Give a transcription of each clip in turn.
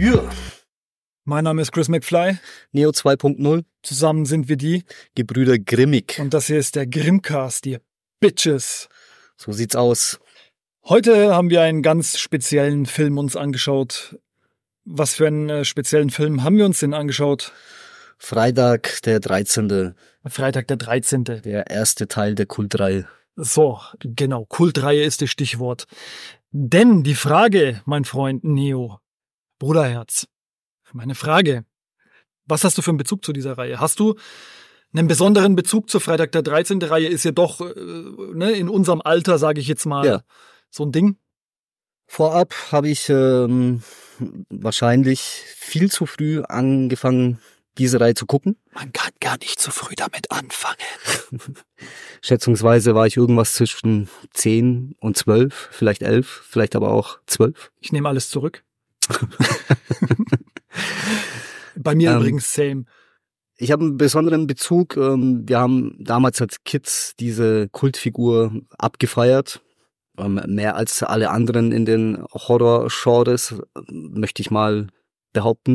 Ja. Mein Name ist Chris McFly. Neo 2.0. Zusammen sind wir die Gebrüder Grimmig. Und das hier ist der Grimmcast, ihr Bitches. So sieht's aus. Heute haben wir einen ganz speziellen Film uns angeschaut. Was für einen speziellen Film haben wir uns denn angeschaut? Freitag der 13. Freitag der 13. Der erste Teil der Kultreihe. So, genau. Kultreihe ist das Stichwort. Denn die Frage, mein Freund Neo, Bruderherz, meine Frage, was hast du für einen Bezug zu dieser Reihe? Hast du einen besonderen Bezug zur Freitag der 13. Reihe? Ist ja doch in unserem Alter, sage ich jetzt mal, so ein Ding. Vorab habe ich wahrscheinlich viel zu früh angefangen, diese Reihe zu gucken. Man kann gar nicht zu früh damit anfangen. Schätzungsweise war ich irgendwas zwischen 10 und 12, vielleicht 11, vielleicht aber auch 12. Ich nehme alles zurück. Bei mir übrigens same. Ich habe einen besonderen Bezug. Wir haben damals als Kids diese Kultfigur abgefeiert. Mehr als alle anderen in den Horror-Genres, möchte ich mal behaupten.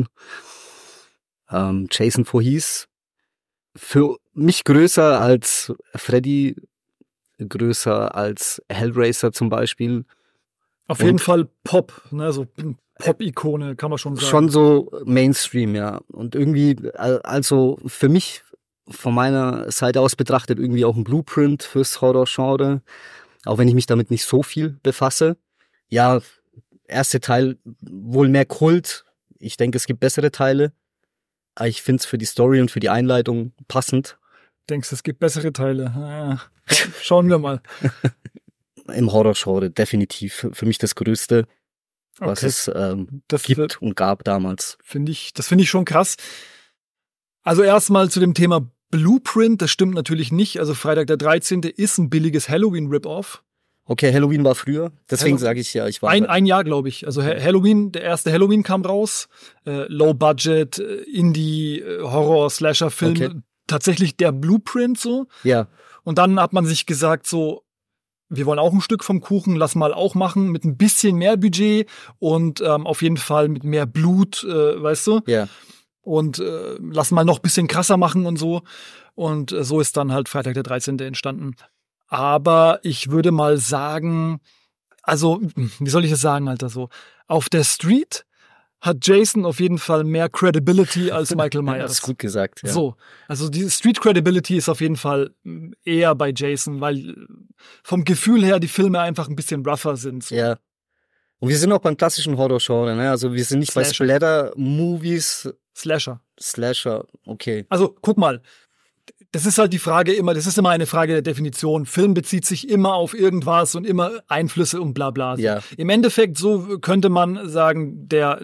Jason Voorhees. Für mich größer als Freddy, größer als Hellraiser zum Beispiel. Auf jeden Fall Pop, ne, so Pop-Ikone, kann man schon sagen. Schon so Mainstream, ja. Und irgendwie, also für mich, von meiner Seite aus betrachtet, irgendwie auch ein Blueprint fürs Horror-Genre. Auch wenn ich mich damit nicht so viel befasse. Ja, erste Teil wohl mehr Kult. Ich denke, es gibt bessere Teile. Aber ich finde es für die Story und für die Einleitung passend. Denkst du, es gibt bessere Teile? Schauen wir mal. Im Horror-Genre definitiv für mich das Größte, was es gibt und gab damals. Das finde ich schon krass. Also erstmal zu dem Thema Blueprint, das stimmt natürlich nicht. Also Freitag der 13. ist ein billiges Halloween-Rip-Off. Okay, Halloween war früher, deswegen sage ich ja, ich war... Ein Jahr, glaube ich. Also Halloween, der erste Halloween kam raus. Low-Budget, Indie-Horror-Slasher-Film. Okay. Tatsächlich der Blueprint so. Ja. Und dann hat man sich gesagt so, wir wollen auch ein Stück vom Kuchen, lass mal auch machen, mit ein bisschen mehr Budget und auf jeden Fall mit mehr Blut, weißt du? Ja. Und lass mal noch ein bisschen krasser machen und so. Und so ist dann halt Freitag der 13. entstanden. Aber ich würde mal sagen, also, wie soll ich es sagen, Alter, so, auf der Street hat Jason auf jeden Fall mehr Credibility als Michael Myers. Das ist gut gesagt, ja. So, also die Street Credibility ist auf jeden Fall eher bei Jason, weil vom Gefühl her die Filme einfach ein bisschen rougher sind. So. Ja. Und wir sind auch beim klassischen Horror-Genre, ne? Also wir sind nicht bei Splatter-Movies. Slasher, okay. Also guck mal, das ist halt die Frage immer, das ist immer eine Frage der Definition. Film bezieht sich immer auf irgendwas und immer Einflüsse und bla bla. Ja. Im Endeffekt, so könnte man sagen, der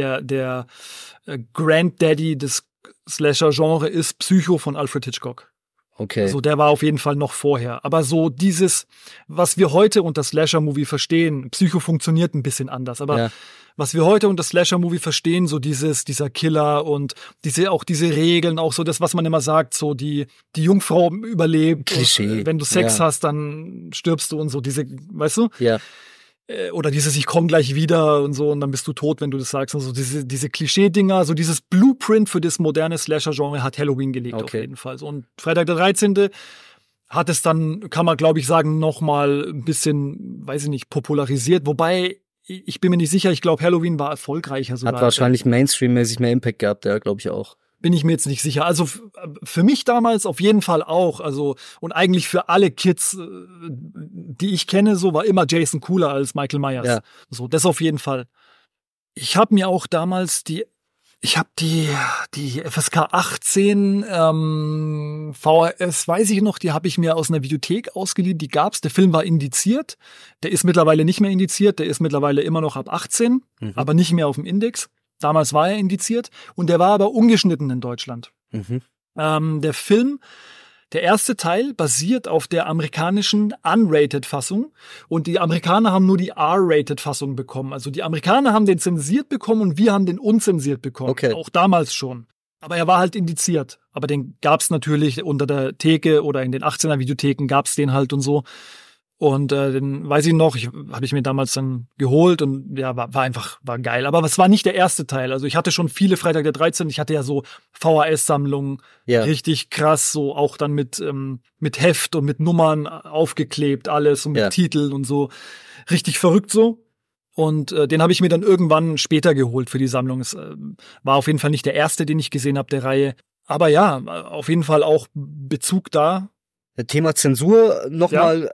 Granddaddy des Slasher-Genre ist Psycho von Alfred Hitchcock. Okay. Also der war auf jeden Fall noch vorher. Aber so dieses, was wir heute unter Slasher-Movie verstehen, Psycho funktioniert ein bisschen anders, aber was wir heute unter Slasher-Movie verstehen, so dieser Killer und auch diese Regeln, auch so das, was man immer sagt, so die Jungfrau überlebt. Klischee. Wenn du Sex hast, dann stirbst du und so diese, weißt du? Ja. Oder dieses, ich komme gleich wieder und so und dann bist du tot, wenn du das sagst. Und so diese Klischee-Dinger, so dieses Blueprint für das moderne Slasher-Genre hat Halloween gelegt, auf jeden Fall. Und Freitag der 13. hat es dann, kann man glaube ich sagen, nochmal ein bisschen, weiß ich nicht, popularisiert. Wobei, ich bin mir nicht sicher, ich glaube Halloween war erfolgreicher sogar. Hat wahrscheinlich Mainstream-mäßig mehr Impact gehabt, ja, glaube ich auch. Bin ich mir jetzt nicht sicher. Also für mich damals auf jeden Fall auch. Also und eigentlich für alle Kids, die ich kenne, so war immer Jason cooler als Michael Myers. Ja. So, das auf jeden Fall. Ich habe mir auch damals die FSK 18 VHS, weiß ich noch, die habe ich mir aus einer Videothek ausgeliehen. Die gab's. Der Film war indiziert. Der ist mittlerweile nicht mehr indiziert. Der ist mittlerweile immer noch ab 18, aber nicht mehr auf dem Index. Damals war er indiziert und der war aber ungeschnitten in Deutschland. Der Film, der erste Teil, basiert auf der amerikanischen Unrated-Fassung und die Amerikaner haben nur die R-Rated-Fassung bekommen. Also die Amerikaner haben den zensiert bekommen und wir haben den unzensiert bekommen. Okay. Auch damals schon. Aber er war halt indiziert. Aber den gab's natürlich unter der Theke oder in den 18er-Videotheken gab's den halt und so. Und den weiß ich noch, habe ich mir damals dann geholt und ja, war geil. Aber es war nicht der erste Teil. Also ich hatte schon viele Freitag der 13. Ich hatte ja so VHS-Sammlungen, richtig krass, so auch dann mit Heft und mit Nummern aufgeklebt, alles und mit Titeln und so. Richtig verrückt so. Und den habe ich mir dann irgendwann später geholt für die Sammlung. Es war auf jeden Fall nicht der erste, den ich gesehen habe, der Reihe. Aber ja, auf jeden Fall auch Bezug da. Thema Zensur nochmal,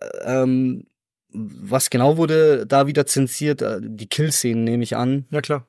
was genau wurde da wieder zensiert? Die Kill-Szenen nehme ich an. Ja, klar.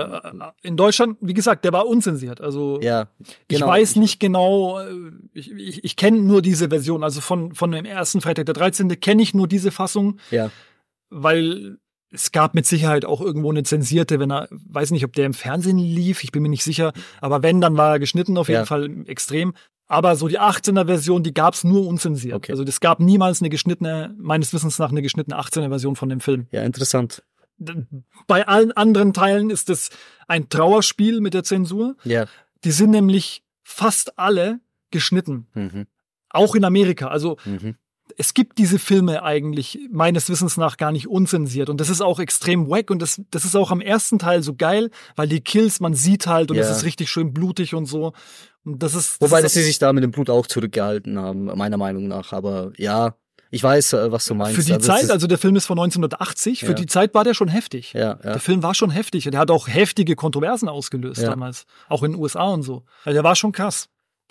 In Deutschland, wie gesagt, der war unzensiert. Also genau. Ich weiß nicht genau, ich kenne nur diese Version. Also von dem ersten Freitag der 13. kenne ich nur diese Fassung. Ja. Weil es gab mit Sicherheit auch irgendwo eine zensierte, weiß nicht, ob der im Fernsehen lief, ich bin mir nicht sicher. Aber wenn, dann war er geschnitten auf jeden Fall extrem. Aber so die 18er-Version, die gab's nur unzensiert. Okay. Also es gab niemals meines Wissens nach eine geschnittene 18er-Version von dem Film. Ja, interessant. Bei allen anderen Teilen ist es ein Trauerspiel mit der Zensur. Ja. Die sind nämlich fast alle geschnitten. Mhm. Auch in Amerika. Also es gibt diese Filme eigentlich meines Wissens nach gar nicht unzensiert. Und das ist auch extrem wack. Und das ist auch am ersten Teil so geil, weil die Kills, man sieht halt und es ist richtig schön blutig und so. Und Wobei, dass sie sich da mit dem Blut auch zurückgehalten haben, meiner Meinung nach. Aber ja, ich weiß, was du meinst. Für die Zeit, also der Film ist von 1980, für die Zeit war der schon heftig. Ja. Der Film war schon heftig. Der hat auch heftige Kontroversen ausgelöst damals. Auch in den USA und so. Also der war schon krass.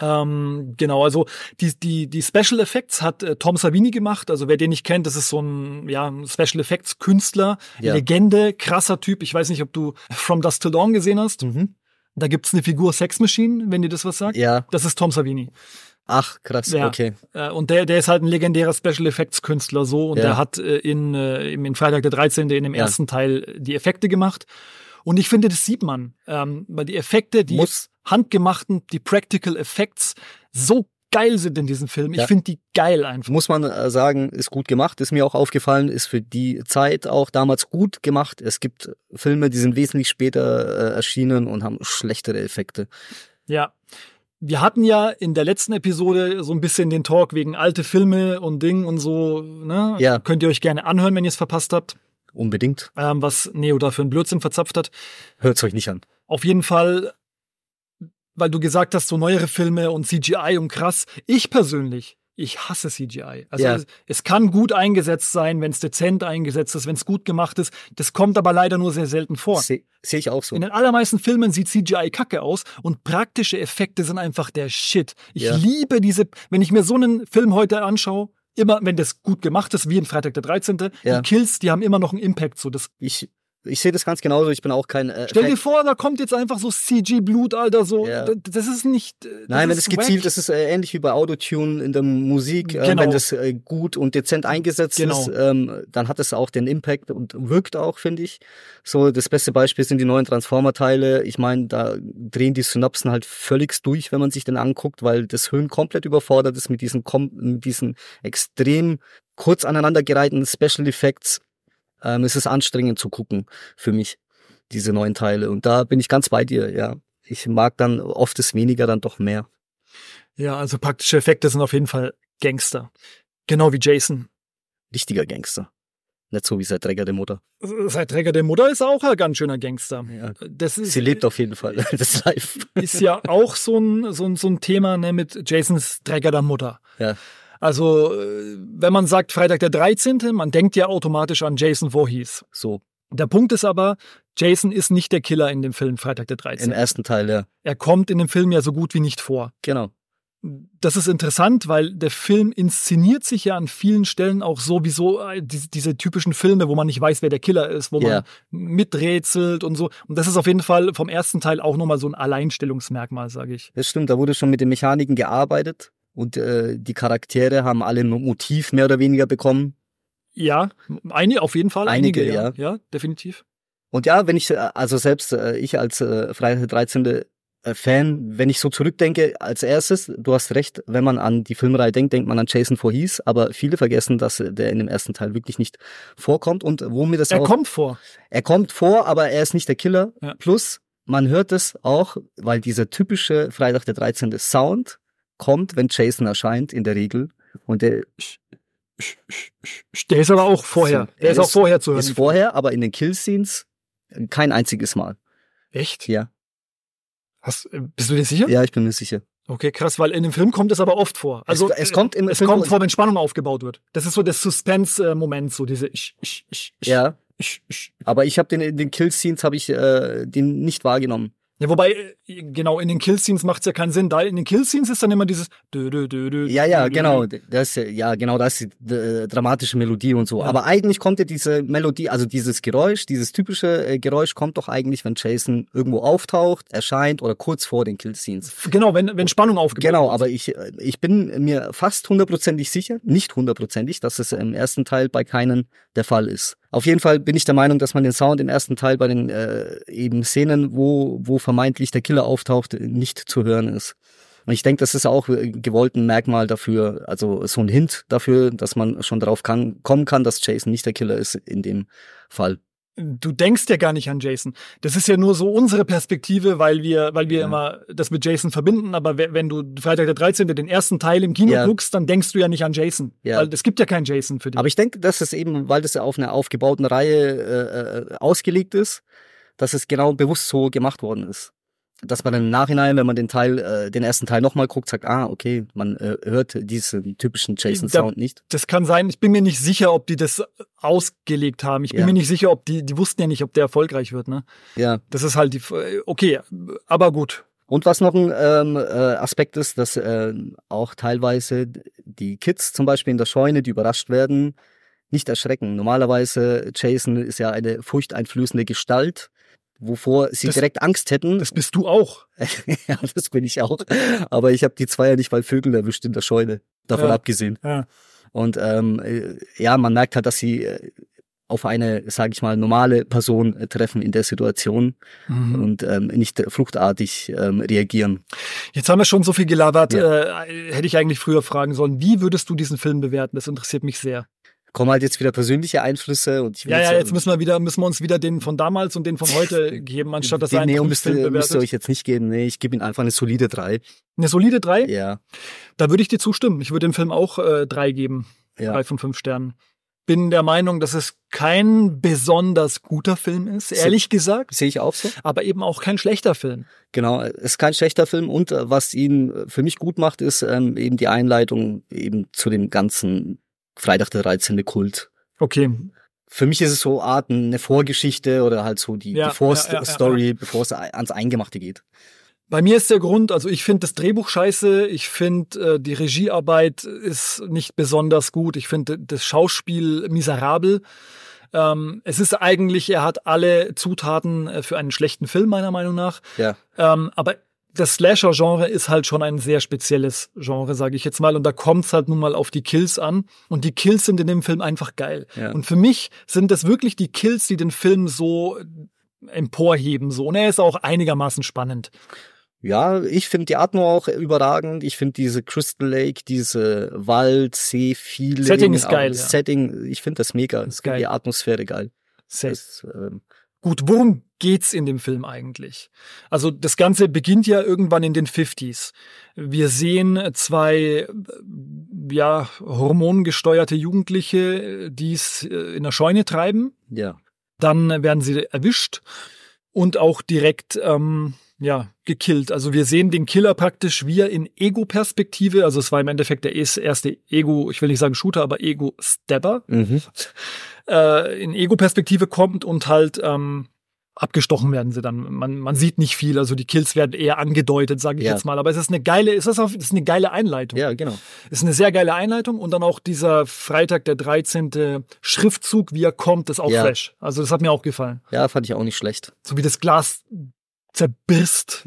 Genau, also die Special Effects hat Tom Savini gemacht. Also wer den nicht kennt, das ist so ein Special Effects Künstler, Legende, krasser Typ. Ich weiß nicht, ob du From Dusk Till Dawn gesehen hast. Da gibt's eine Figur Sex Machine, wenn dir das was sagt. Ja. Das ist Tom Savini. Ach, krass, okay. Und der ist halt ein legendärer Special Effects Künstler so und der hat in Freitag der 13. in dem ersten Teil die Effekte gemacht. Und ich finde, das sieht man, weil die Effekte, die handgemachten, die Practical Effects so geil sind in diesem Film. Ich finde die geil einfach. Muss man sagen, ist gut gemacht, ist mir auch aufgefallen, ist für die Zeit auch damals gut gemacht. Es gibt Filme, die sind wesentlich später erschienen und haben schlechtere Effekte. Ja. Wir hatten ja in der letzten Episode so ein bisschen den Talk wegen alte Filme und Ding und so, ne? Ja. Könnt ihr euch gerne anhören, wenn ihr es verpasst habt. Unbedingt. Was Neo da für einen Blödsinn verzapft hat. Hört's euch nicht an. Auf jeden Fall, weil du gesagt hast, so neuere Filme und CGI und krass. Ich persönlich, ich hasse CGI. Also es kann gut eingesetzt sein, wenn es dezent eingesetzt ist, wenn es gut gemacht ist. Das kommt aber leider nur sehr selten vor. Sehe ich auch so. In den allermeisten Filmen sieht CGI kacke aus und praktische Effekte sind einfach der Shit. Ich liebe wenn ich mir so einen Film heute anschaue, immer, wenn das gut gemacht ist, wie in Freitag der 13., die Kills, die haben immer noch einen Impact. So, ich sehe das ganz genauso, ich bin auch kein Stell dir vor, da kommt jetzt einfach so CG-Blut, Alter, so. Das ist nicht. Nein, wenn es gezielt, das ist ähnlich wie bei Autotune in der Musik. Wenn das gut und dezent eingesetzt ist, dann hat es auch den Impact und wirkt auch, finde ich. So, das beste Beispiel sind die neuen Transformer-Teile. Ich meine, da drehen die Synapsen halt völlig durch, wenn man sich den anguckt, weil das Hirn komplett überfordert ist mit diesen extrem kurz aneinandergereihten Special Effects. Es ist anstrengend zu gucken für mich, diese neuen Teile. Und da bin ich ganz bei dir, ja. Ich mag dann oft das weniger, dann doch mehr. Ja, also praktische Effekte sind auf jeden Fall Gangster. Genau wie Jason. Richtiger Gangster. Nicht so wie sein Träger der Mutter. Sein Träger der Mutter ist auch ein ganz schöner Gangster. Ja. Sie lebt auf jeden Fall, das Live. Ist ja auch so ein Thema, ne, mit Jasons Träger der Mutter. Ja. Also, wenn man sagt Freitag der 13., man denkt ja automatisch an Jason Voorhees. So. Der Punkt ist aber, Jason ist nicht der Killer in dem Film Freitag der 13. Im ersten Teil, ja. Er kommt in dem Film ja so gut wie nicht vor. Genau. Das ist interessant, weil der Film inszeniert sich ja an vielen Stellen auch so wie so diese typischen Filme, wo man nicht weiß, wer der Killer ist, wo man miträtselt und so. Und das ist auf jeden Fall vom ersten Teil auch nochmal so ein Alleinstellungsmerkmal, sage ich. Das stimmt, da wurde schon mit den Mechaniken gearbeitet. Und die Charaktere haben alle ein Motiv mehr oder weniger bekommen. Ja, auf jeden Fall. Einige, ja. Ja, definitiv. Und ja, wenn ich, also selbst ich als Freitag der 13. Fan, wenn ich so zurückdenke, als erstes, du hast recht, wenn man an die Filmreihe denkt, denkt man an Jason Voorhees, aber viele vergessen, dass der in dem ersten Teil wirklich nicht vorkommt. Und wo mir das Er kommt vor. Er kommt vor, aber er ist nicht der Killer. Ja. Plus, man hört es auch, weil dieser typische Freitag der 13. Sound kommt, wenn Jason erscheint, in der Regel. Und der Der ist aber auch vorher. Der ist auch vorher zu hören. Ist vorher, aber in den Killscenes kein einziges Mal. Echt? Ja. Bist du dir sicher? Ja, ich bin mir sicher. Okay, krass, weil in dem Film kommt es aber oft vor. Also es kommt vor, wenn Spannung aufgebaut wird. Das ist so das Suspense-Moment, so diese Ja. Aber ich habe in den Killscenes habe ich den nicht wahrgenommen. Ja, wobei, genau, in den Killscenes macht es ja keinen Sinn. Da in den Killscenes ist dann immer dieses Ja, genau. Das ist die dramatische Melodie und so. Ja. Aber eigentlich kommt ja diese Melodie, also dieses Geräusch, dieses typische Geräusch kommt doch eigentlich, wenn Jason irgendwo auftaucht, erscheint oder kurz vor den Killscenes. Genau, wenn Spannung aufgebaut wird. Genau, aber ich bin mir fast hundertprozentig sicher, nicht hundertprozentig, dass es im ersten Teil bei keinen der Fall ist. Auf jeden Fall bin ich der Meinung, dass man den Sound im ersten Teil bei den eben Szenen, wo vermeintlich der Killer auftaucht, nicht zu hören ist. Und ich denke, das ist auch gewollt ein Merkmal dafür, also so ein Hint dafür, dass man schon darauf kommen kann, dass Jason nicht der Killer ist in dem Fall. Du denkst ja gar nicht an Jason. Das ist ja nur so unsere Perspektive, weil wir immer das mit Jason verbinden. Aber wenn du Freitag der 13. den ersten Teil im Kino guckst, dann denkst du ja nicht an Jason. Ja. Weil es gibt ja keinen Jason für dich. Aber ich denke, dass es eben, weil das auf einer aufgebauten Reihe ausgelegt ist, dass es genau bewusst so gemacht worden ist. Dass man dann im Nachhinein, wenn man den ersten Teil nochmal guckt, sagt, okay, man hört diesen typischen Jason-Sound nicht. Das kann sein. Ich bin mir nicht sicher, ob die das ausgelegt haben. Ich bin mir nicht sicher, ob die wussten ja nicht, ob der erfolgreich wird, ne? Ja. Das ist halt okay, aber gut. Und was noch ein Aspekt ist, dass auch teilweise die Kids zum Beispiel in der Scheune, die überrascht werden, nicht erschrecken. Normalerweise, Jason ist ja eine furchteinflößende Gestalt, wovor sie direkt Angst hätten. Das bist du auch. Ja, das bin ich auch. Aber ich habe die zwei ja nicht mal Vögel erwischt in der Scheune. Davon abgesehen. Ja. Und man merkt halt, dass sie auf eine, sage ich mal, normale Person treffen in der Situation und nicht fluchtartig reagieren. Jetzt haben wir schon so viel gelabert. Hätte ich eigentlich früher fragen sollen, wie würdest du diesen Film bewerten? Das interessiert mich sehr. Kommen halt jetzt wieder persönliche Einflüsse und jetzt müssen wir uns wieder den von damals und den von heute geben, anstatt dass er einen Film bewertet. Müsst ihr euch jetzt nicht geben. Nee, ich gebe ihm einfach eine solide 3. Eine solide 3? Ja. Da würde ich dir zustimmen. Ich würde dem Film auch 3 geben. 3 von 5 Sternen. Bin der Meinung, dass es kein besonders guter Film ist, ehrlich gesagt. Sehe ich auch so. Aber eben auch kein schlechter Film. Genau, es ist kein schlechter Film und was ihn für mich gut macht, ist eben die Einleitung eben zu dem ganzen Freitag der 13. Kult. Okay. Für mich ist es so eine Vorgeschichte oder halt so die Vorstory, bevor es ans Eingemachte geht. Bei mir ist der Grund, also ich finde das Drehbuch scheiße, ich finde die Regiearbeit ist nicht besonders gut, ich finde das Schauspiel miserabel. Es ist eigentlich, er hat alle Zutaten für einen schlechten Film, meiner Meinung nach. Ja. Aber das Slasher-Genre ist halt schon ein sehr spezielles Genre, sage ich jetzt mal. Und da kommt es halt nun mal auf die Kills an. Und die Kills sind in dem Film einfach geil. Ja. Und für mich sind das wirklich die Kills, die den Film so emporheben. So. Und er ist auch einigermaßen spannend. Ja, ich finde die Atmo auch überragend. Ich finde diese Crystal Lake, diese Wald, See, Feeling. Setting ist geil. Das Setting, ich finde das mega. Ist geil. Die Atmosphäre geil. Gut, worum geht's in dem Film eigentlich? Also das Ganze beginnt ja irgendwann in den 50s. Wir sehen 2 hormongesteuerte Jugendliche, die es in der Scheune treiben. Ja. Dann werden sie erwischt und auch direkt gekillt. Also wir sehen den Killer praktisch wie in Ego-Perspektive. Also es war im Endeffekt der erste Ego, ich will nicht sagen Shooter, aber Ego-Stabber. In Ego-Perspektive kommt und halt abgestochen werden sie dann. Man sieht nicht viel, also die Kills werden eher angedeutet, sage ich jetzt mal. Aber es ist eine geile Einleitung. Ja, genau. Es ist eine sehr geile Einleitung und dann auch dieser Freitag der 13. Schriftzug, wie er kommt, ist auch fresh. Also das hat mir auch gefallen. Ja, fand ich auch nicht schlecht. So wie das Glas zerfickt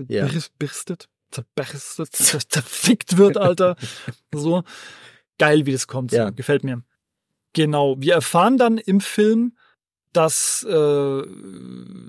wird, Alter. So. Geil, wie das kommt. Ja. Gefällt mir. Genau. Wir erfahren dann im Film, dass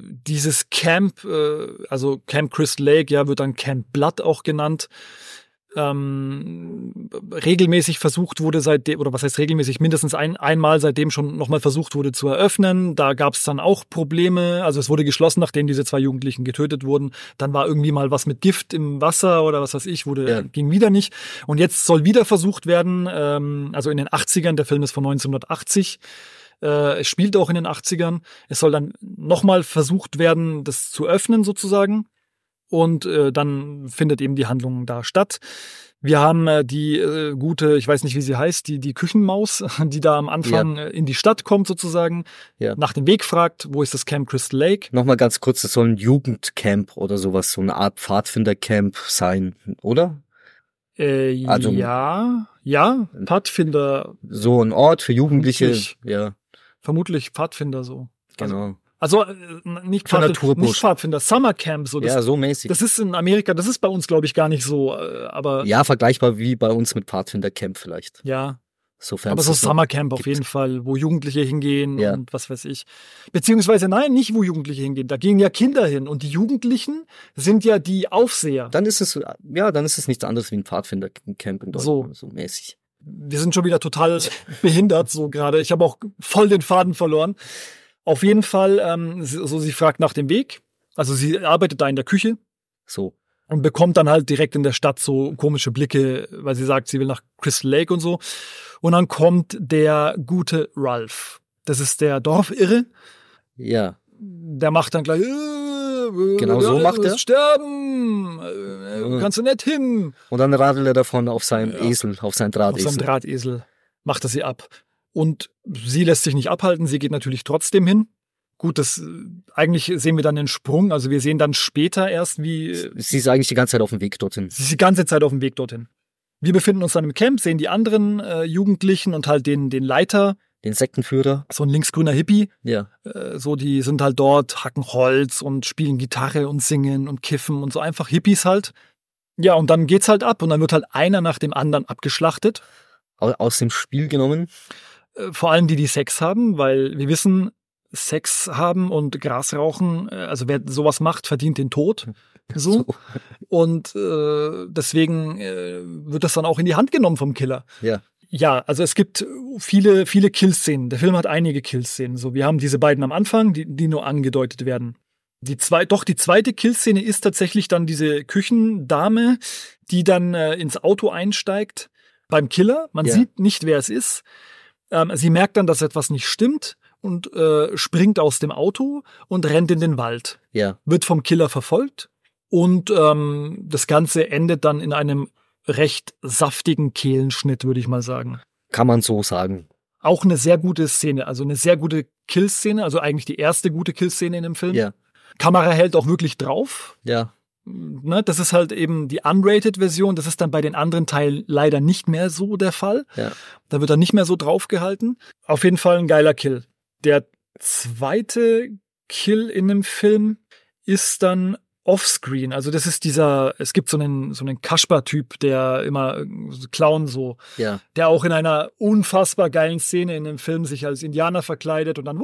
dieses Camp, also Camp Crystal Lake, wird dann Camp Blood auch genannt, regelmäßig versucht wurde seitdem, oder was heißt regelmäßig, mindestens einmal seitdem schon nochmal versucht wurde zu eröffnen. Da gab es dann auch Probleme. Also es wurde geschlossen, nachdem diese 2 Jugendlichen getötet wurden. Dann war irgendwie mal was mit Gift im Wasser oder was weiß ich, ging wieder nicht. Und jetzt soll wieder versucht werden, also in den 80ern, der Film ist von 1980, es spielt auch in den 80ern. Es soll dann nochmal versucht werden, das zu öffnen sozusagen. Und dann findet eben die Handlung da statt. Wir haben die gute, ich weiß nicht, wie sie heißt, die Küchenmaus, die da am Anfang in die Stadt kommt sozusagen, nach dem Weg fragt, wo ist das Camp Crystal Lake? Nochmal ganz kurz, das soll ein Jugendcamp oder sowas, so eine Art Pfadfindercamp sein, oder? Also, ja, Pfadfinder. So ein Ort für Jugendliche, Vermutlich Pfadfinder so. Genau. Also nicht Pfadfinder, Summercamp. So, so mäßig. Das ist in Amerika, das ist bei uns, glaube ich, gar nicht so. Aber ja, vergleichbar wie bei uns mit Pfadfindercamp vielleicht. Ja. Sofern aber so Summercamp auf jeden Fall, wo Jugendliche hingehen und was weiß ich. Beziehungsweise nein, nicht wo Jugendliche hingehen. Da gehen ja Kinder hin und die Jugendlichen sind ja die Aufseher. Dann ist es nichts anderes wie ein Pfadfindercamp in Deutschland, so mäßig. Wir sind schon wieder total behindert so gerade. Ich habe auch voll den Faden verloren. Auf jeden Fall, sie fragt nach dem Weg. Also sie arbeitet da in der Küche. So. Und bekommt dann halt direkt in der Stadt so komische Blicke, weil sie sagt, sie will nach Crystal Lake und so. Und dann kommt der gute Ralph. Das ist der Dorfirre. Ja. Der macht dann gleich, genau so macht er. Sterben, kannst du nicht hin. Und dann radelt er davon auf seinem Esel, auf seinem Drahtesel. Auf seinem Drahtesel macht er sie ab. Und sie lässt sich nicht abhalten, sie geht natürlich trotzdem hin. Gut, eigentlich sehen wir dann den Sprung, also wir sehen dann später erst, wie... Sie ist eigentlich die ganze Zeit auf dem Weg dorthin. Sie ist die ganze Zeit auf dem Weg dorthin. Wir befinden uns dann im Camp, sehen die anderen Jugendlichen und halt den Leiter. Den Sektenführer. So ein linksgrüner Hippie. Ja. Die sind halt dort, hacken Holz und spielen Gitarre und singen und kiffen und so einfach Hippies halt. Ja, und dann geht's halt ab und dann wird halt einer nach dem anderen abgeschlachtet. Aus dem Spiel genommen. Vor allem die Sex haben, weil wir wissen, Sex haben und Gras rauchen, also wer sowas macht, verdient den Tod. So. Und deswegen wird das dann auch in die Hand genommen vom Killer. Ja. Ja, also es gibt viele Killszenen. Der Film hat einige Killszenen. So, wir haben diese beiden am Anfang, die nur angedeutet werden. Die zweite Killszene ist tatsächlich dann diese Küchendame, die dann ins Auto einsteigt beim Killer. Man sieht nicht, wer es ist. Sie merkt dann, dass etwas nicht stimmt und springt aus dem Auto und rennt in den Wald. Ja. Wird vom Killer verfolgt und das Ganze endet dann in einem recht saftigen Kehlenschnitt, würde ich mal sagen. Kann man so sagen. Auch eine sehr gute Szene, also eine sehr gute Killszene, also eigentlich die erste gute Killszene in dem Film. Ja. Kamera hält auch wirklich drauf. Ja. Ne, das ist halt eben die unrated-Version. Das ist dann bei den anderen Teilen leider nicht mehr so der Fall. Ja. Da wird dann nicht mehr so draufgehalten. Auf jeden Fall ein geiler Kill. Der zweite Kill in dem Film ist dann offscreen. Also das ist es gibt so einen Kasper-Typ, der immer Clown so, der auch in einer unfassbar geilen Szene in dem Film sich als Indianer verkleidet und dann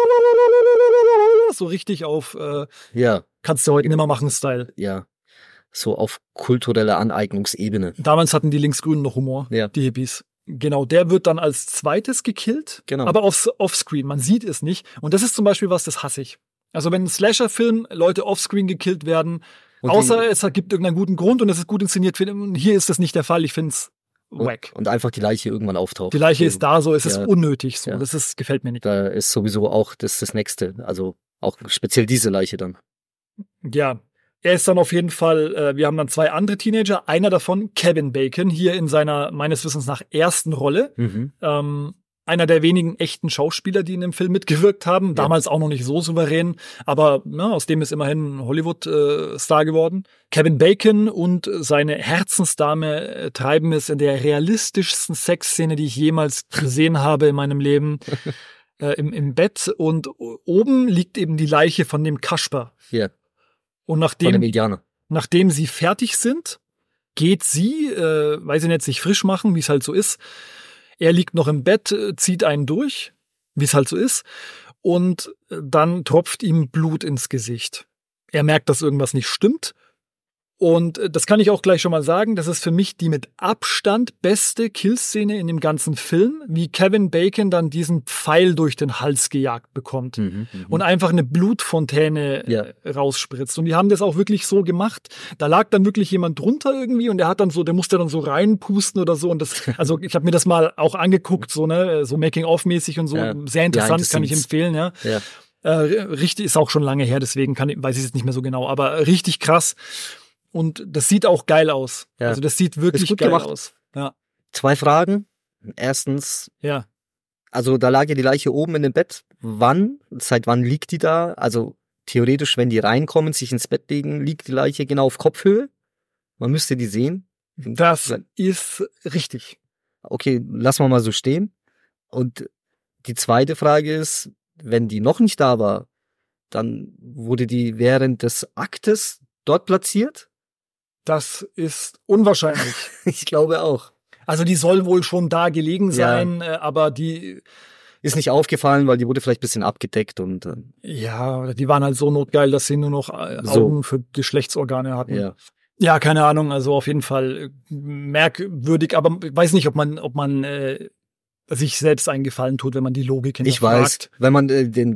so richtig auf kannst du heute nimmer machen Style. Ja, so auf kultureller Aneignungsebene. Damals hatten die Linksgrünen noch Humor, die Hippies. Genau, der wird dann als zweites gekillt, aber offscreen, man sieht es nicht. Und das ist zum Beispiel was, das hasse ich. Also wenn ein Slasher-Film Leute offscreen gekillt werden, außer es gibt irgendeinen guten Grund und es ist gut inszeniert, hier ist das nicht der Fall, ich finde es wack. Und einfach die Leiche irgendwann auftaucht. Die Leiche ist da, so es ist unnötig, so gefällt mir nicht. Da ist sowieso auch das Nächste, also auch speziell diese Leiche dann. Ja, er ist dann auf jeden Fall, wir haben dann 2 andere Teenager, einer davon, Kevin Bacon, hier in seiner, meines Wissens nach, ersten Rolle. Einer der wenigen echten Schauspieler, die in dem Film mitgewirkt haben. Damals auch noch nicht so souverän, aber aus dem ist immerhin ein Hollywood-Star geworden. Kevin Bacon und seine Herzensdame treiben es in der realistischsten Sexszene, die ich jemals gesehen habe in meinem Leben, im Bett. Und oben liegt eben die Leiche von dem Kasper. Ja. Und nachdem sie fertig sind, geht sie, weiß ich nicht, sich frisch machen, wie es halt so ist. Er liegt noch im Bett, zieht einen durch, wie es halt so ist. Und dann tropft ihm Blut ins Gesicht. Er merkt, dass irgendwas nicht stimmt Und das kann ich auch gleich schon mal sagen, das ist für mich die mit Abstand beste Killszene in dem ganzen Film, wie Kevin Bacon dann diesen Pfeil durch den Hals gejagt bekommt und einfach eine Blutfontäne rausspritzt. Und die haben das auch wirklich so gemacht. Da lag dann wirklich jemand drunter irgendwie und der musste dann so reinpusten oder so. Und das, also ich habe mir das mal auch angeguckt, so Making-of-mäßig und so. Sehr interessant, kann ich empfehlen, ja. Richtig, ist auch schon lange her, deswegen weiß ich es nicht mehr so genau, aber richtig krass. Und das sieht auch geil aus. Ja. Also das sieht wirklich geil gemacht. Aus. Ja. 2 Fragen. Erstens, also da lag ja die Leiche oben in dem Bett. Seit wann liegt die da? Also theoretisch, wenn die reinkommen, sich ins Bett legen, liegt die Leiche genau auf Kopfhöhe. Man müsste die sehen. Das ist richtig. Okay, lassen wir mal so stehen. Und die zweite Frage ist, wenn die noch nicht da war, dann wurde die während des Aktes dort platziert? Das ist unwahrscheinlich. Ich glaube auch. Also die soll wohl schon da gelegen sein, aber die ist nicht aufgefallen, weil die wurde vielleicht ein bisschen abgedeckt und ja, die waren halt so notgeil, dass sie nur noch Augen für Geschlechtsorgane hatten. Ja, keine Ahnung, also auf jeden Fall merkwürdig, aber ich weiß nicht, ob man sich selbst einen Gefallen tut, wenn man die Logik hinterfragt. Ich weiß, wenn man den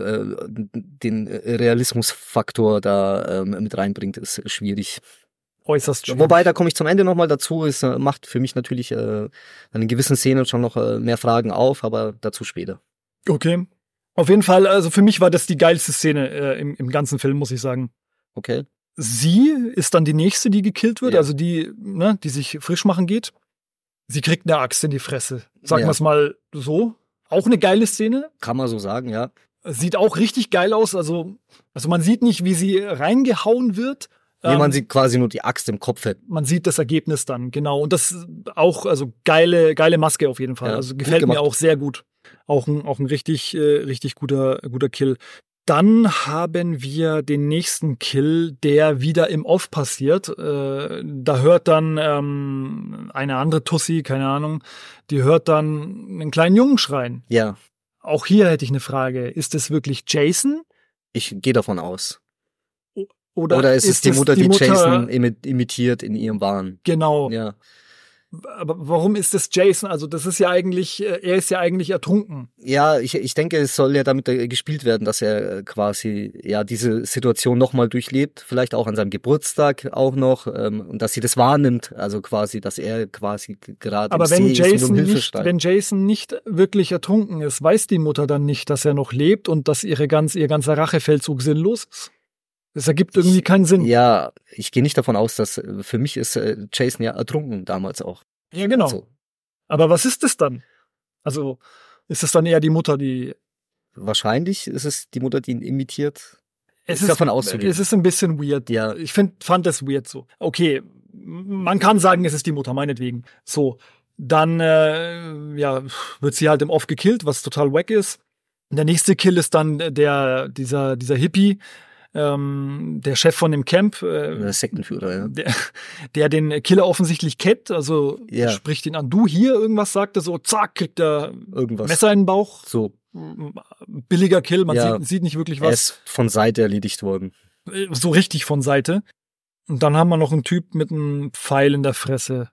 Realismusfaktor da mit reinbringt, ist schwierig. Äußerst schwierig. Wobei, da komme ich zum Ende nochmal dazu. Es macht für mich natürlich an den gewissen Szenen schon noch mehr Fragen auf, aber dazu später. Okay. Auf jeden Fall, also für mich war das die geilste Szene im ganzen Film, muss ich sagen. Okay. Sie ist dann die nächste, die gekillt wird, also die sich frisch machen geht. Sie kriegt eine Axt in die Fresse. Sagen wir es mal so. Auch eine geile Szene. Kann man so sagen, ja. Sieht auch richtig geil aus. Also man sieht nicht, wie sie reingehauen wird. Nee, man sieht quasi nur die Axt im Kopf. Man sieht das Ergebnis dann, genau. Und das auch, also geile Maske auf jeden Fall. Ja, also gefällt mir auch sehr gut. Auch ein richtig guter Kill. Dann haben wir den nächsten Kill, der wieder im Off passiert. Da hört dann eine andere Tussi, keine Ahnung, die hört dann einen kleinen Jungen schreien. Ja. Auch hier hätte ich eine Frage. Ist es wirklich Jason? Ich gehe davon aus. Oder ist es die Mutter, die Jason imitiert in ihrem Wahn? Genau. Ja. Aber warum ist das Jason? Also das ist ja eigentlich, er ist ja eigentlich ertrunken. Ja, ich denke, es soll ja damit gespielt werden, dass er quasi diese Situation nochmal durchlebt, vielleicht auch an seinem Geburtstag auch noch, und dass sie das wahrnimmt, also quasi, dass er quasi gerade aber wenn Jason nicht wirklich ertrunken ist, weiß die Mutter dann nicht, dass er noch lebt und dass ihr ganzer Rachefeldzug sinnlos ist? Das ergibt irgendwie keinen Sinn. Ja, ich gehe nicht davon aus, dass für mich ist Jason ja ertrunken damals auch. Ja, genau. Also. Aber was ist das dann? Also ist es dann eher die Mutter, die... Wahrscheinlich ist es die Mutter, die ihn imitiert. Es ist davon auszugehen. Es ist ein bisschen weird. Ja. Ich fand das weird so. Okay, man kann sagen, es ist die Mutter, meinetwegen. So, dann wird sie halt im Off gekillt, was total wack ist. Der nächste Kill ist dann dieser Hippie, der Chef von dem Camp, der Sektenführer, der den Killer offensichtlich kennt, also spricht ihn an, du hier, irgendwas sagt er so, zack, kriegt er irgendwas. Messer in den Bauch. So. Billiger Kill, man sieht nicht wirklich was. Er ist von Seite erledigt worden. So richtig von Seite. Und dann haben wir noch einen Typ mit einem Pfeil in der Fresse.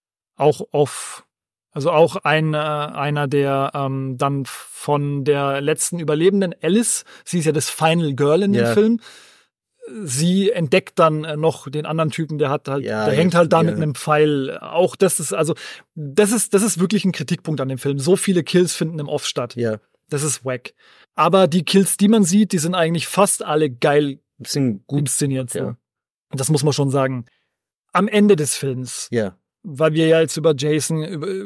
Auch einer, der dann von der letzten Überlebenden, Alice, sie ist ja das Final Girl in dem Film, sie entdeckt dann noch den anderen Typen, der hängt halt da mit einem Pfeil. Auch das ist wirklich ein Kritikpunkt an dem Film. So viele Kills finden im Off statt. Ja. Das ist wack. Aber die Kills, die man sieht, die sind eigentlich fast alle geil gut inszeniert. So. Ja. Das muss man schon sagen. Am Ende des Films. Ja. Weil wir ja jetzt über Jason,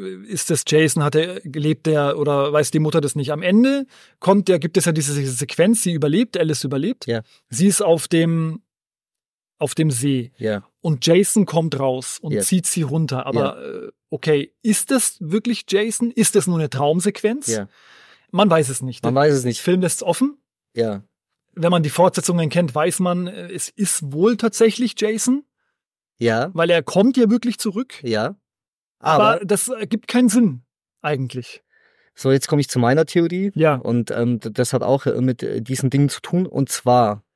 lebt der oder weiß die Mutter das nicht? Am Ende gibt es ja diese Sequenz, Alice überlebt. Ja. Sie ist auf dem See. Ja. Und Jason kommt raus und zieht sie runter. Aber okay, ist das wirklich Jason? Ist das nur eine Traumsequenz? Ja. Man weiß es nicht. Der Film lässt es offen. Ja. Wenn man die Fortsetzungen kennt, weiß man, es ist wohl tatsächlich Jason. Ja. Weil er kommt ja wirklich zurück. Ja. Aber das ergibt keinen Sinn, eigentlich. So, jetzt komme ich zu meiner Theorie. Ja. Und das hat auch mit diesen Dingen zu tun. Und zwar,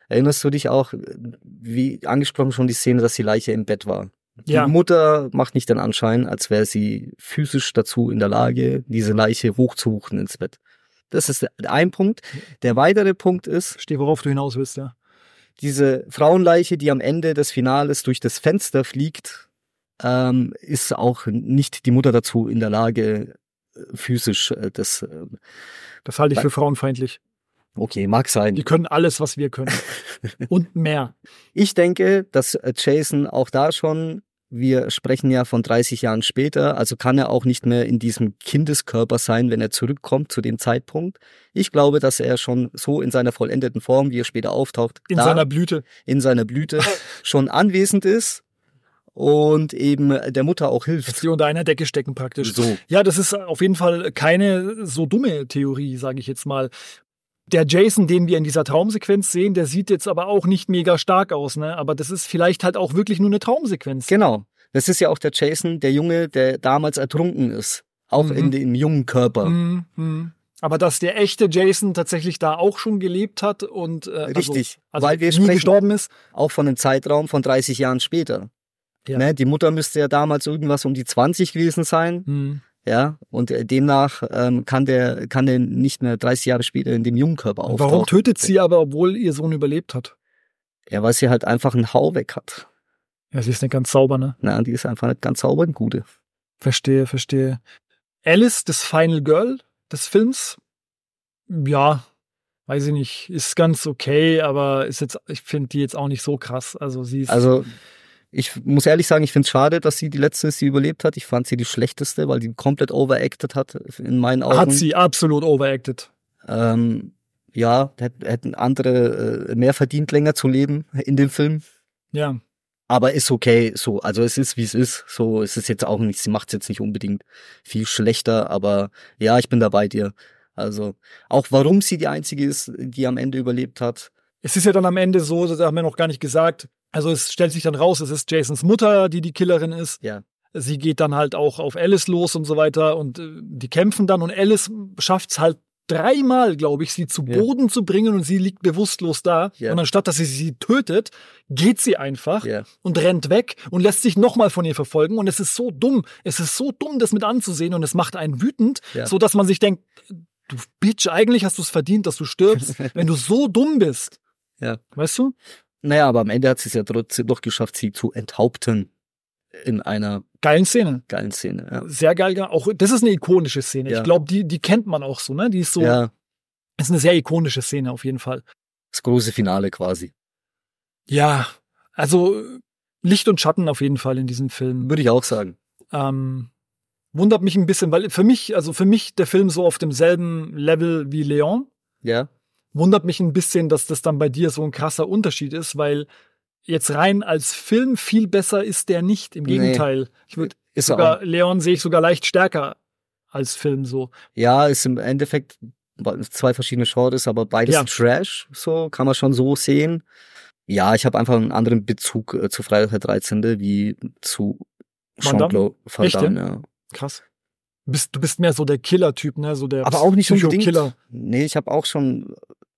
erinnerst du dich auch, wie angesprochen schon die Szene, dass die Leiche im Bett war? Die Ja. Mutter macht nicht den Anschein, als wäre sie physisch dazu in der Lage, diese Leiche hochzuwuchten ins Bett. Das ist ein Punkt. Der weitere Punkt ist, Verstehe, worauf du hinaus willst, ja. diese Frauenleiche, die am Ende des Finales durch das Fenster fliegt, ist auch nicht die Mutter dazu in der Lage, physisch das. Das halte ich für frauenfeindlich. Okay, mag sein. Die können alles, was wir können. Und mehr. Ich denke, dass Jason auch da schon, wir sprechen ja von 30 Jahren später, also kann er auch nicht mehr in diesem Kindeskörper sein, wenn er zurückkommt zu dem Zeitpunkt. Ich glaube, dass er schon so in seiner vollendeten Form, wie er später auftaucht, In seiner Blüte. in seiner Blüte schon anwesend ist und eben der Mutter auch hilft. Dass die unter einer Decke stecken praktisch. So. Ja, das ist auf jeden Fall keine so dumme Theorie, sage ich jetzt mal. Der Jason, den wir in dieser Traumsequenz sehen, der sieht jetzt aber auch nicht mega stark aus, ne? Aber das ist vielleicht halt auch wirklich nur eine Traumsequenz. Genau. Das ist ja auch der Jason, der Junge, der damals ertrunken ist. Auch in dem jungen Körper. Aber dass der echte Jason tatsächlich da auch schon gelebt hat und Richtig, also weil wir nie sprechen gestorben ist. auch von einem Zeitraum von 30 Jahren später. Ja. Ne, die Mutter müsste ja damals irgendwas um die 20 gewesen sein. Ja, und demnach kann der nicht mehr 30 Jahre später in dem jungen Körper auftauchen. Warum tötet sie aber, obwohl ihr Sohn überlebt hat? Ja, weil sie halt einfach einen Hau weg hat. Ja, sie ist nicht ganz sauber, ne? Na, die ist einfach nicht ganz sauber und gute. Verstehe. Alice, das Final Girl des Films, ja, weiß ich nicht, ist ganz okay, aber ist jetzt, ich finde die jetzt auch nicht so krass. Also sie ist. Also ich muss ehrlich sagen, ich finde es schade, dass sie die letzte ist, die überlebt hat. Ich fand sie die schlechteste, weil die komplett overacted hat, in meinen Augen. Hat sie absolut overacted. Ja, hätten andere mehr verdient, länger zu leben in dem Film. Ja. Aber ist okay, so. Also es ist, wie es ist. So, es ist jetzt auch nicht, sie macht es jetzt nicht unbedingt viel schlechter, aber ja, ich bin da bei dir. Also, auch warum sie die einzige ist, die am Ende überlebt hat. Es ist ja dann am Ende so, das haben wir noch gar nicht gesagt. Also es stellt sich dann raus, es ist Jasons Mutter, die Killerin ist. Ja. Sie geht dann halt auch auf Alice los und so weiter und die kämpfen dann und Alice schafft es halt 3-mal, glaube ich, sie zu Boden zu bringen und sie liegt bewusstlos da. Ja. Und anstatt, dass sie tötet, geht sie einfach Ja. und rennt weg und lässt sich nochmal von ihr verfolgen. Und es ist so dumm. Es ist so dumm, das mit anzusehen und es macht einen wütend, so dass man sich denkt, du Bitch, eigentlich hast du es verdient, dass du stirbst, wenn du so dumm bist. Ja. Weißt du? Naja, aber am Ende hat sie es ja trotzdem noch geschafft, sie zu enthaupten in einer Geilen Szene. geilen Szene. Ja. Sehr geil. Auch das ist eine ikonische Szene. Ja. Ich glaube, die kennt man auch so, ne? Die ist so, ist eine sehr ikonische Szene auf jeden Fall. Das große Finale quasi. Ja, also Licht und Schatten auf jeden Fall in diesem Film. Würde ich auch sagen. Wundert mich ein bisschen, weil für mich der Film so auf demselben Level wie Leon. Ja. Wundert mich ein bisschen, dass das dann bei dir so ein krasser Unterschied ist, weil jetzt rein als Film viel besser ist der nicht. Im Gegenteil. Ich würde sogar, Leon sehe ich sogar leicht stärker als Film so. Ja, ist im Endeffekt 2 verschiedene Genres, aber beides Trash, so kann man schon so sehen. Ja, ich habe einfach einen anderen Bezug zu Freitag der 13. wie zu Jean-Claude Van Damme. Ja. Krass. Du bist mehr so der Killer-Typ, ne? So der aber auch nicht unbedingt. Killer. Nee, ich habe auch schon,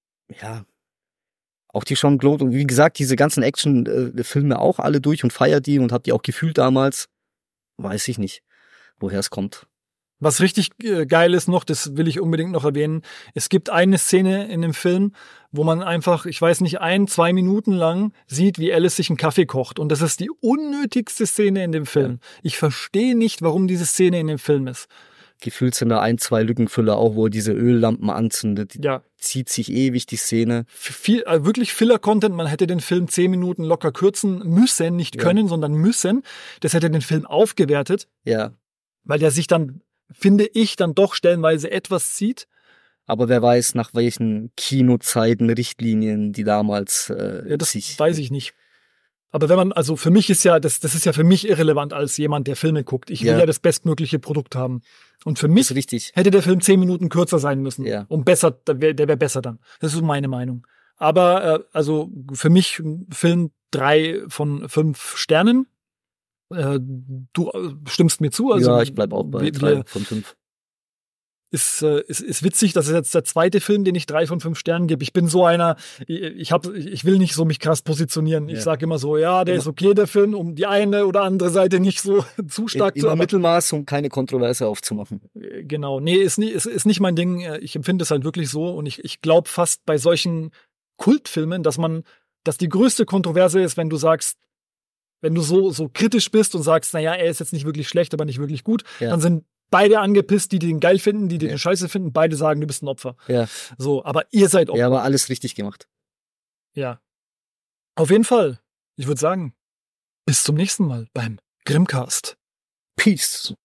auch die Jean-Claude und wie gesagt, diese ganzen Action-Filme auch alle durch und feier die und hab die auch gefühlt damals. Weiß ich nicht, woher es kommt. Was richtig geil ist noch, das will ich unbedingt noch erwähnen, es gibt eine Szene in dem Film, wo man einfach, ich weiß nicht, 1-2 Minuten lang sieht, wie Alice sich einen Kaffee kocht. Und das ist die unnötigste Szene in dem Film. Ja. Ich verstehe nicht, warum diese Szene in dem Film ist. Gefühlt sind da 1-2 Lückenfüller auch, wo er diese Öllampen anzündet. Ja. Zieht sich ewig, die Szene. Wirklich Filler-Content. Man hätte den Film 10 Minuten locker kürzen müssen, nicht können, sondern müssen. Das hätte den Film aufgewertet. Ja. Weil der sich dann, finde ich, dann doch stellenweise etwas zieht. Aber wer weiß, nach welchen Kinozeiten, Richtlinien die damals das weiß ich nicht. Aber wenn man, also für mich ist ja, das ist ja für mich irrelevant als jemand, der Filme guckt. Ich will ja das bestmögliche Produkt haben. Und für mich hätte der Film 10 Minuten kürzer sein müssen. Ja. Und besser, der wäre besser dann. Das ist so meine Meinung. Aber also für mich Film 3 von 5 Sternen. Du stimmst mir zu? Also ja, ich bleib auch bei 3 von 5. ist witzig, das ist jetzt der zweite Film, den ich 3 von 5 Sternen gebe. Ich bin so einer, ich will nicht so mich krass positionieren. Ich sage immer so, ja, der ist okay, der Film, um die eine oder andere Seite nicht so zu stark zu... Immer Mittelmaß, um keine Kontroverse aufzumachen. Genau, nee, ist nicht mein Ding. Ich empfinde es halt wirklich so und ich glaube fast bei solchen Kultfilmen, dass die größte Kontroverse ist, wenn du sagst, wenn du so kritisch bist und sagst, naja, er ist jetzt nicht wirklich schlecht, aber nicht wirklich gut, dann sind beide angepisst, die den geil finden, die den scheiße finden. Beide sagen, du bist ein Opfer. Ja. So, aber ihr seid Opfer. Ja, aber alles richtig gemacht. Ja. Auf jeden Fall. Ich würde sagen, bis zum nächsten Mal beim Grimmcast. Peace.